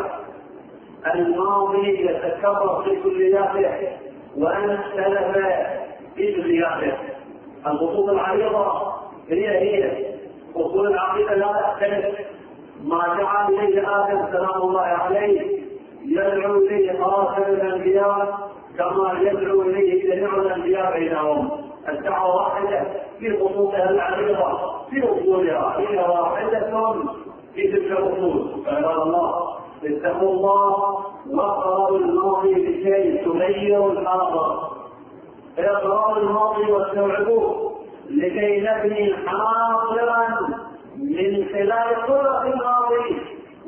الماضي يتكرر في كلياته وأن اختلف في كلياته. الخطوط العريضة هي هي أصول العقيدة لا تختلف. ما دعا إليه آدم سلام الله عليه يدعو إليه خاتم الأنبياء كما يدعو إليه جميع الأنبياء بينهم. الدعوة واحدة في خطوطها العريضة في أصولها، هي واحدة في تلك الأصول. فعباد الله، اتقوا الله واقرأوا الماضي بشيء تغير الحاضر. اقرأوا الماضي واستوعبوه لكي نبني حاضرا من خلال قرة الماضي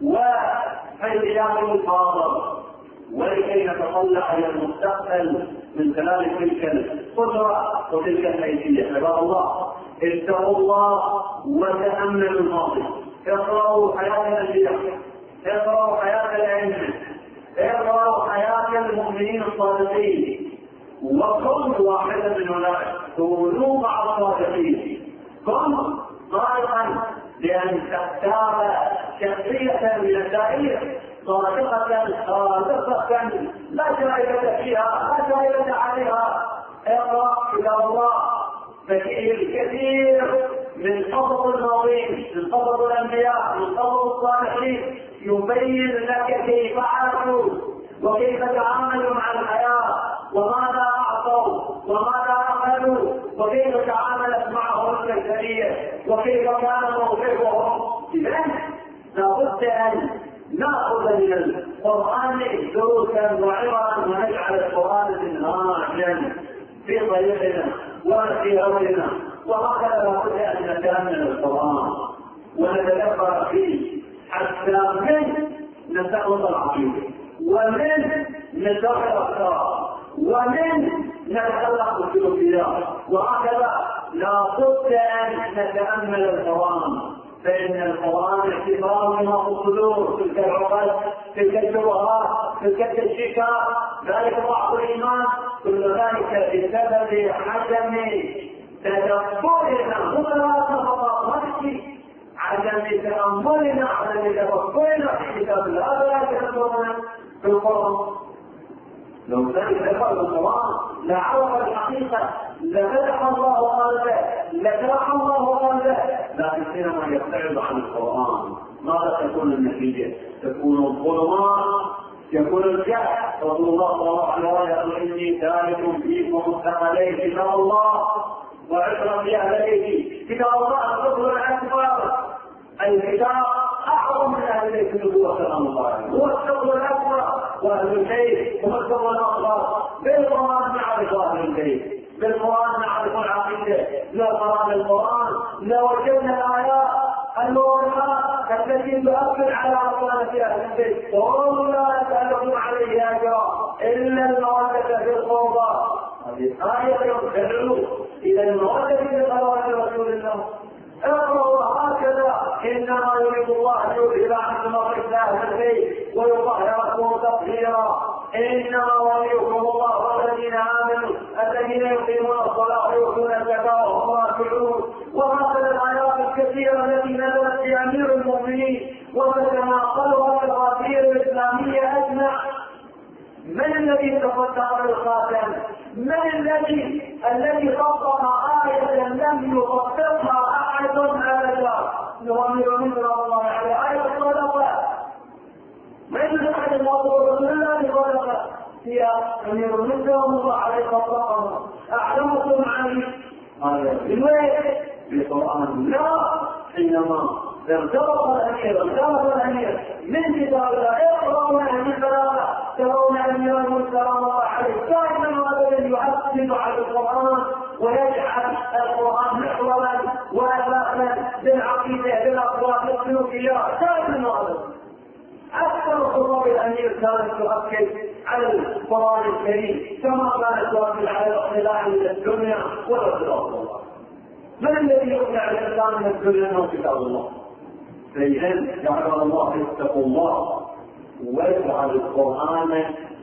وحيثيات الحاضر، ولكي نتطلع إلى المستقبل من خلال تلك القدرة وتلك الحيثية. عباد الله، اتقوا الله وتأملوا الماضي. اقرأوا حياة الأنبياء، اقرأوا حياة الأئمة، اقرأوا حياة المؤمنين الصادقين، وكن واحدا من أولئك، كونوا مع الصادقين. كن صادقا بأن تختار شخصية من التاريخ صادقة صادقة لا شائبة فيها، لا شائبة عليها. اقرأ كتاب الله ففيه الكثير من قصص الماضين، من قصص الأنبياء، من قصص الصالحين، يبين لك كيف عاشوا وكيف تعاملوا مع الحياة وماذا أعطوا وماذا أخذوا وكيف تعاملت معهم البشرية وكيف كان موقفهم. إذن لابد أن نأخذ من القرآن دروسا وعظا ونجعل القرآن منهاجا في طريقنا وفي أمرنا. وهكذا لابد أن نتأمل القرآن ونتدبر فيه حتى من نستخلص العقيدة ومن نتخذ الأفكار ومن نتخلق السلوكيات. وهكذا لابد أن نتأمل القرآن، فإن القرآن اعتبار من الصدور، تلك العقد، تلك الشبهات، تلك التشكيكات، ذلك ضعف الإيمان، كل ذلك بسبب عدم تدبرنا مطلقا فقط نفسي، عدم تأملنا، عدم تفكرنا في كتاب الله، ولا تدبرنا في القرآن. لو كان يدبر القرآن لعرف الحقيقة، لفتح الله قلبه، لشرح الله قلبه. لكن حينما يبتعد عن القرآن ماذا تكون النتيجة؟ تكون الظلمات، يكون الجهل. رسول الله صلى الله عليه وسلم يقول: إني تارك فيكم الثقلين كتاب الله وعشرة بأهل بيتي. كتاب الله الرسل الأكبر، الكتاب أعظم من أهل بيت النبوة صلى الله عليه وسلم، هو الشغل الأكبر، وأهل البيت هم الشغل الأكبر. بالقرآن نعرف أهل البيت، بالقرآن نعرف العقيدة. لو قرأنا القرآن لوجدنا الآيات الواضحة التي تؤثر على عقيدة أهل البيت. وهم لا يسألون عليه أجرا إلا المودة في القربى. هذه آية تدعو إلى المودة في قرآن رسول الله. اقرأوا هكذا: إنما يريد الله أن يذهب عنكم الرجس أهل البيت ويطهركم تطهيرا. إنما وليكم الله والذين آمنوا الذين يقيمون الصلاة ويؤتون الزكاة وهم راكعون. وهكذا الآيات الكثيرة التي نزلت في أمير المؤمنين وتتناقلها الغفير الإسلامية أجمع. من الذي تصدق بالخاتم؟ من الذي الذي طبق آية لم يطبقها أحد أبدا؟ نؤمن من الله على آية الصدقة. من أحد الموضوع رسول الله صدقة هي أمير المسلم الله عليه طبقها. أعلمكم عن آية بالويل بالقرآن؟ لا. حينما ارتبط الأمير ارتبط الأمير من كتاب الله اقرأوا هذه الثلاثة ترون أمير المسلم الله عليه دائما وأبدا يؤكد على القرآن ويجعل القرآن محورا وأساسا بالعقيدة بالأخلاق السلوكيات دائما وأبدا. أكثر طلاب الأمير كانت تؤكد على القرآن الكريم كما كانت تؤكد على الاطلاع من الدنيا والاطلاع الله. من الذي يقنع الإنسان من الدنيا أنه كتاب الله؟ فإذن جعل الله اتقوا الله ويجعل القرآن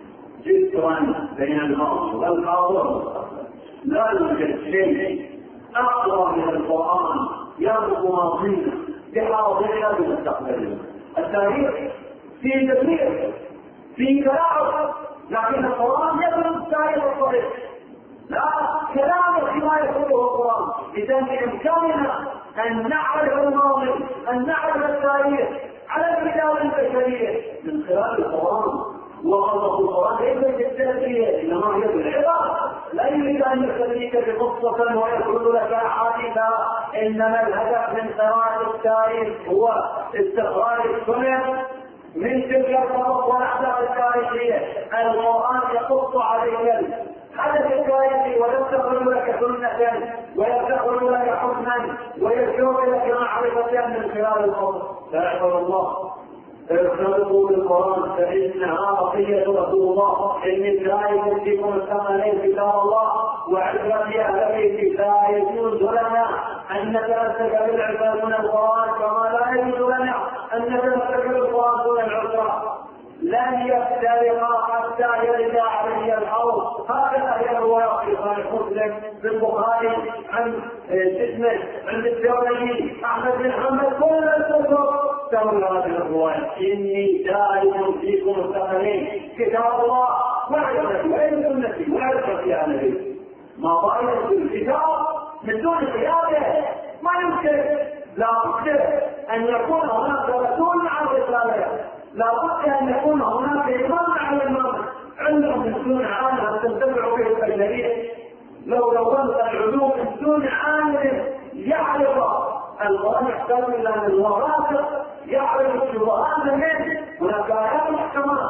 جسرا بين الماضي والحاضر. لا يوجد شيء أقوى من القرآن يربط ماضينا بحاضرنا بمستقبلنا. التاريخ في تدمير في كلام، لكن القرآن يضرب التاريخ الصحيح. لا كلام فيما يقوله القرآن. إذا بإمكاننا أن نعرف الماضي، أن نعرف التاريخ على البلاد البشرية من خلال القرآن. وقصص القرآن ليس بالتأثير إنما هي بالعبر. لا يريد أن يخليك بقصة ويقول لك حادثة، إنما الهدف من قراءة التاريخ هو استخراج السنن من تلك القصص والأحداث التاريخية. القرآن يقص عليك الحدث التاريخي ويستخرج لك سنة ويستخرج لك حكما ويرجع لك معرفة من خلال القصص. فاحفظ الله ارسلوا بالقرآن فإنها بقية رسول الله. إن لا يمسكم الثمنين كتاب الله وعزرة أهل بيته. لا يجوز لنا أن نتمسك بالعباد من القرآن كما لا يجوز لنا أن نتمسك بالقرآن دون العذر. لن يفترقا حتى يرد علي الحوض. هكذا هي الرواية في صحيح مسلم في البخاري عن اسمه عند الثوري أحمد بن حنبل كل الكتب تقول هذه الرواية إني دائم فيكم الثمنين كتاب الله وعرفتي وإن سنتي وعرفتي يا نبي. ما ضايق الكتاب من دون قياده ما يمكن. لا بد أن يكون هناك رسول عن رسالته. لا بد أن يكون هناك إمام على الإمام عندهم دون عالم تنتفع به الأجنبية. لو لو كانت العلوم دون عالم يعرف القرآن يحتاج إلى الوراثة يعرف الشبهات منه. هناك آيات محكمات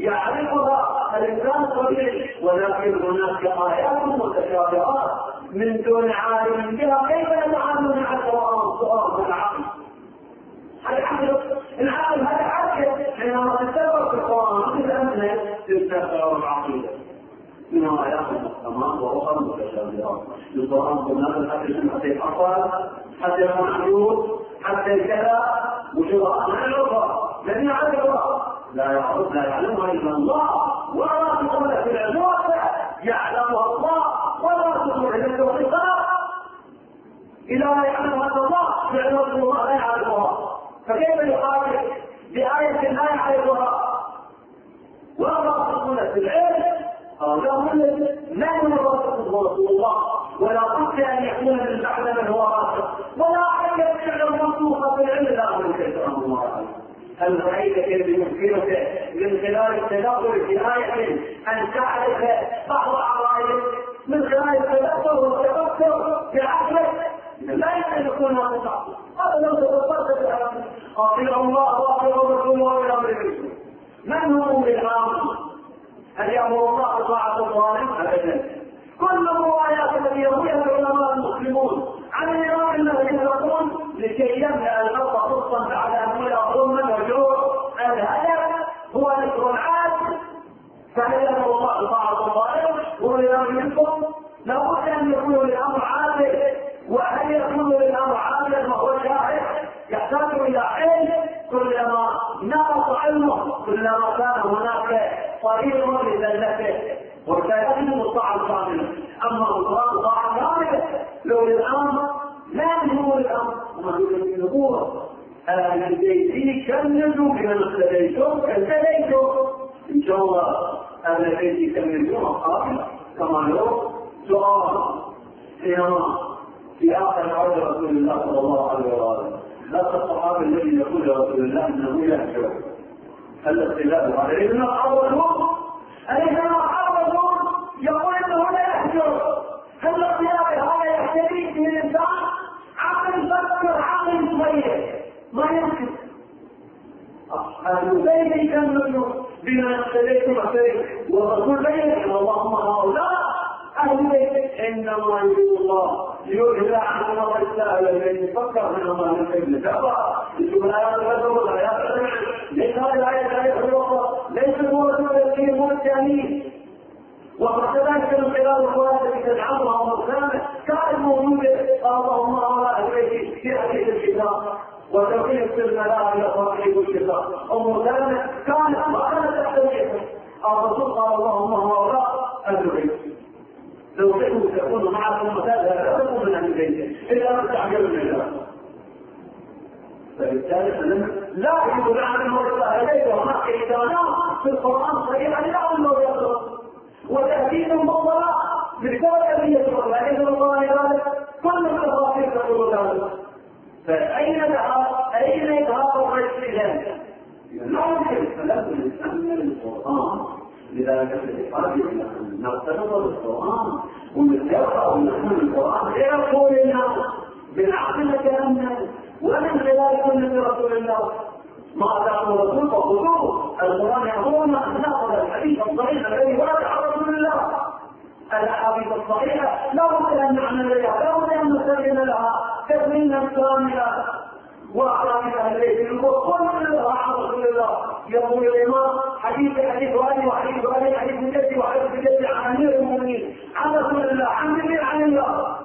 يعرفها الإنسان الطبيعي، ولكن هناك آيات متشابهات من دون عالم بها. كيف يتعامل مع القرآن؟ سؤال من العقل. العالم هذا عقل حينما تتدبر في القرآن مثل أنه تتدبر العقيدة من آيات محكمات وأخرى متشابهات. القرآن قلنا حتى حتى الأطفال حتى المحدود حتى الكلام وشبهات معروفة لم يعرفها. لا يعرف لا يعلمها إلا الله ولا تقول في العلوم يعلمها الله ولا تقول إلى التوحيدات إلى يعلمها الله يعلم الله لا يعرفها. فكيف يقابل بآية لا يعرفها والراسخون في العلم؟ هؤلاء الذين لا يراسخهم رسول الله. ولا بد أن يكون من بعد من هو راسخ ولا أحد يستطيع المنصوص في العلم لا أمر كيف أمر الله عليه. هل رأيت كيف يمكنك من خلال التدبر في آية أن تعرف بعض عقائد من خلال التدبر والتفكر في عقلك؟ لا يمكن أن يكون هذا الشخص. هذا لو تفكرت في عقلك أطيعوا الله وأطيعوا الرسول وأولي الأمر منكم. من هم أولي الأمر؟ هل يأمر الله بطاعة الظالم؟ أبدا. كل الروايات التي يرويها العلماء المسلمون عن الإمام الذي يقول لكي يملأ الأرض قسطا بعد أن ملأ ظلما وجور. الهدف هو ذكر العادل. فهل يأمر الله بطاعة الظالم وأولي الأمر منكم؟ لابد أن يكون الأمر عادل. وهل يكون للأمر عادل وهو شاهد يحتاج إلى علم؟ كلما نقص علمه كلما كان هناك طريق لذلته وكان مطاعا كاملا. أما القرآن مطاعا كاملا لو للأمر لا يهمه الأمر وما يوجد النبوة. أهل البيت كملوا بما ابتديتم كابتديتم إن شاء الله. أهل البيت كملوا أصحابي كما لو سؤال حينما في آخر عهد رسول الله صلى الله عليه وسلم لا الصحابي الذي يقول رسول الله انه يهجر. هل اختلاف عليه انه حرضون؟ أليسنا حرضون يقول انه لا يهجر؟ هل اختلاف هذا يحتاج به الانسان؟ عقل فكر عقل صغير ما يمكن. أهل البيت كانوا بما ابتديتم أبتديتم والرسول بين اللهم هؤلاء أهل البيت إنما يريد الله ليذهب عنهم الرجس أهل البيت فكر منهم أهل البيت دعوة الجملات الغدر لا يفعل ليس هذه الآية لا يفعل ليس هو الذي هو الجميل. وكذلك من خلال القرآن التي تجعلها مكانه كان موجودا اللهم على أهل البيت في حديث الكتاب وتوحيد الملائكة وتوحيد الكتاب أم كانت كانت وكانت تحتويها الرسول قال اللهم هؤلاء أهل البيت لو كنتم تكونوا معكم مثال لا تكون من أهل البيت إلا أن تعجلوا من الله. فبالتالي لا يجب عنه إلا أهل البيت وهناك إدانات في القرآن صحيحة لا أنه يقرأ وتأكيد بالصلاة بالكوكب يسر لكن الله ذلك كل التفاصيل تقول ذلك. فأين ذهب أين يذهب الرجل ذلك؟ لا يمكن فلازم نتأمل القرآن لذلك الإفراد نرتبط بالقرآن ونتبع ونحمل القرآن غير قول الناس بالعقل كلامنا ومن خلال سنة رسول الله ما أتاكم الرسول فخذوه. القرآن يأمرنا أن نأخذ الحديث الصحيح الذي ورد عن رسول الله. الأحاديث الصحيحة لا بد أن نعمل بها لا بد أن نسلم لها تسليما كاملا وأحاديث أهل البيت وكل لها عن رسول الله. يقول الإمام حديث حديث والي وحديث والي حديث جدي وحديث جدي عن أمير المؤمنين عن رسول الله عن جميع عن الله.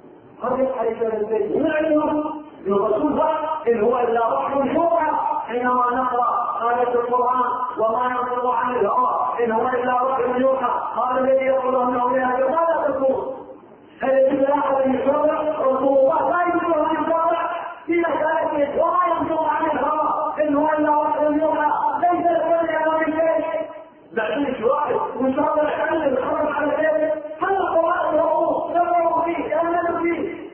هذه حديث أهل البيت من علمهم الرسول إن هو إلا وحي يوحى حينما نقرأ آية القرآن وما ينطق عن الهوى إن هو إلا وحي يوحى هذا الذي يقول أنه يهدي ماذا تقول؟ هل يجب أحد أن يشرع رسول الله لا يجب أن يشرع في مسألة وما ينطق عن الهوى إن هو إلا وحي يوحى ليس يقول من شيء بعدين شوائب وشرع حل الخبر على ذلك هل القرآن يقول نقرأ فيه كأننا فيه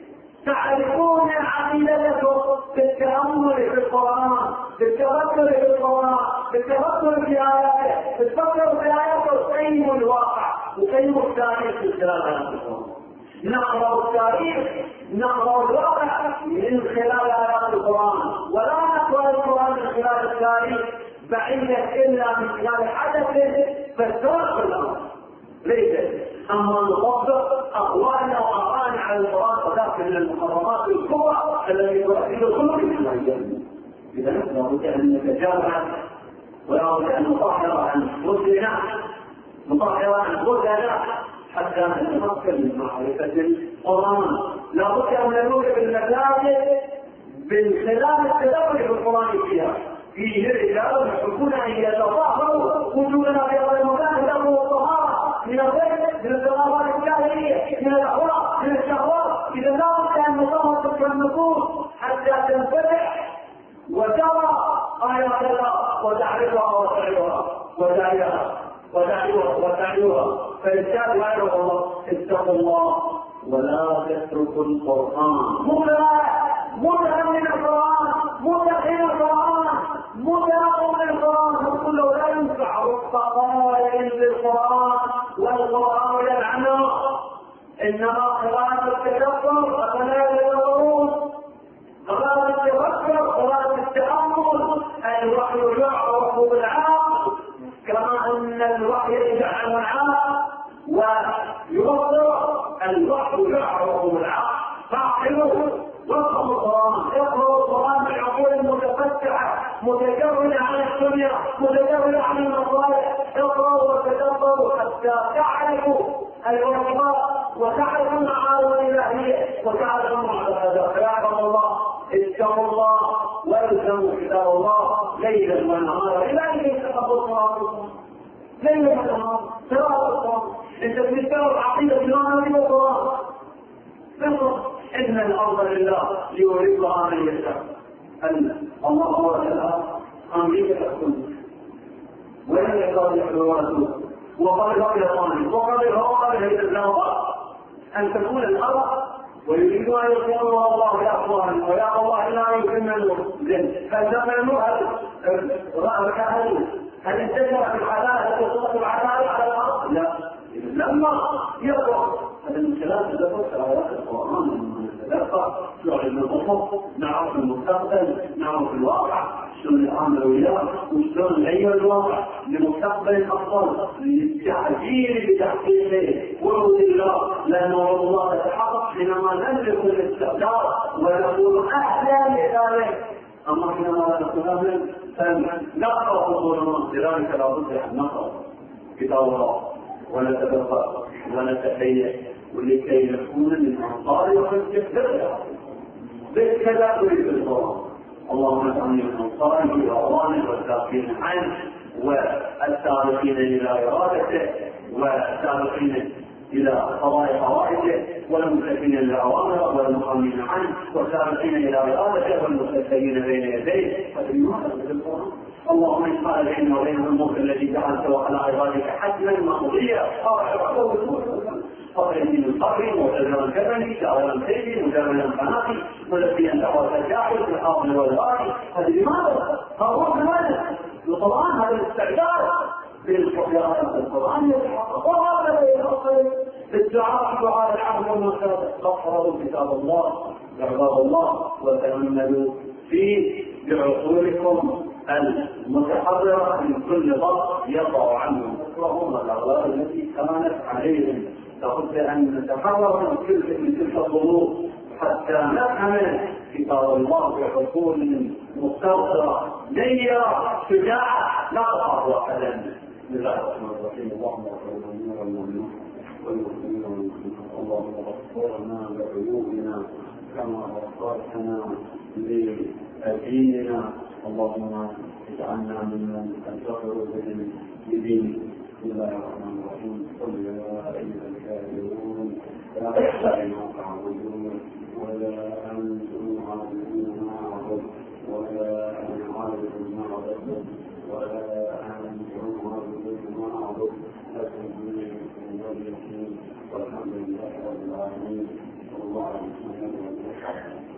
تعرفون عقيدتكم بالتأمل في القرآن بالتفكر في القرآن بالتفكر في آياته بالتفكر في آياته وقيم الواقع وقيم التاريخ في خلال هذا القرآن. نقرأ التاريخ نقرأ الواقع من خلال آيات القرآن ولا نقرأ القرآن من خلال التاريخ بعيدا إلا من خلال حدث فالتوقع الأمر ليس. أما نطبق أقوالنا وأرانا على القرآن فذاك من المحرمات الكبرى التي تؤثر الخلق في الجنة. إذا لابد أن نتجاوز ولابد أن نطهر عن أنفسنا نطهر عن أنفسنا حتى نتمكن من معرفة القرآن. لابد أن ننور بالمساجد من خلال التدبر في القرآن فيها. فيه رجال يحبون أن يتطهروا وجودنا في هذا المكان له الطهارة من الغيب من الضرورات الجاهلية من الأهواء من الشهوات. إذا لا بد أن نطهر تلك النفوس حتى تنفتح وترى آيات الله وتعرفها وتعرفها وتعرفها وتعرفها وتعرفها فإرشاد غير الله اتقوا الله ولا تتركوا القرآن مدهن من القرآن مدهن القرآن مدهن من القرآن كله لا ينفع القضايا بالقرآن والقرآن يلعنه إنما قراءة التدبر أفلا يتدبرون قراءة التفكر قراءة التأمل الوحي يعرف بالعقل كما أن الوحي يجعل العقل ويوضع الوحي يعرف بالعقل فاعقلوه واقرأوا القرآن اقرأوا القرآن بالعقول المتفتحة متجردة عن الدنيا متجردة عن المصالح اقرأوا وتدبروا حتى تعرفوا الواجبات وتعرفوا المعارض الإلهية وتعرفوا المعتقدات. فيعلم الله اتقوا الله والزموا كتاب الله ليلا ونهارا إلى أن يتقبل صلاتكم ليلا ونهارا صلاتكم. انت بتتكلم عقيدة الإمام والقرآن إن الأرض لله ليورثها من يشاء. أن الله هو الأرض أمريكا تكون وإن يقال يحلو رسوله وقال بقي طالب وقال هو هذا الإسلام أن تكون الأرض ويريد أن يقول الله يا أخوان ويا الله إلا أن يتم النور. هل تم هل هل هل انتشر الحلال وصلت العدالة على الأرض؟ لا. لما يقرأ هذا من خلال تدبر آيات القرآن نتلقى نعرف الأفق نعرف المستقبل نعرف الواقع وشلون نتعامل وياه وشلون نغير الواقع لمستقبل افضل للتعجيل بتحقيقه وعود الله، لان وعود الله تتحقق حينما نملك الاستقرار ونكون اهلا لذلك. اما حينما لا نكون اهلا فنقرا الظلمات. لذلك لا بد ان نقرا كتاب الله ونتدبر ونتهيأ ولكي نكون من انصار ومن بالكذا أريد القرآن. اللهم اجعلني من أنصاره وأعوانه والسابقين عنه والسابقين إلى إرادته والسابقين إلى قضاء حوائجه والمستكين إلى أوامره والمقامين عنه والسابقين إلى إرادته والمستكين بين يديه. فلماذا بالقرآن؟ اللهم اجعل بيننا وبين الموت الذي جعلته على عبادك حتما مقضيا قبل من القبر وشجرا كبني شعرا سيدي مجردا فناقي ملبيا دعوة الجاحد في الحاضر والغائي. هذا لماذا؟ هو كماذا؟ القرآن هذا الاستعداد بالقرآن. القرآن يتحقق وهذا يتحقق بالدعاء دعاء العبد والمساعدة. اقرأوا كتاب الله يا عباد الله وتأملوا فيه بعقولكم المتحررة من كل ضغط يقع عنهم فكرهم والأغلال التي كانت عليهم. لابد أن نتحرر من تلك من تلك الظروف حتى نفهم كتاب الله بعقول مستوطنة نية شجاعة نقطع وحدا. بسم الله الرحمن الرحيم. اللهم اغفر لنا والمؤمنين والمسلمين والمسلمات. اللهم اغفر لنا بعيوبنا كما غفرتنا لديننا. اللهم اجعلنا ممن تنتصر بهم بدينك. بسم الله الرحمن الرحيم. قل يا ايها الكافرون لا اعبد ما تعبدون ولا انتم عابدون ما اعبد ولا انا عابد ما عبدتم ولا انتم عابدون ما اعبد لكم دينكم ولي دين والحمد لله رب العالمين. والله على محمد وعلى اله وصحبه.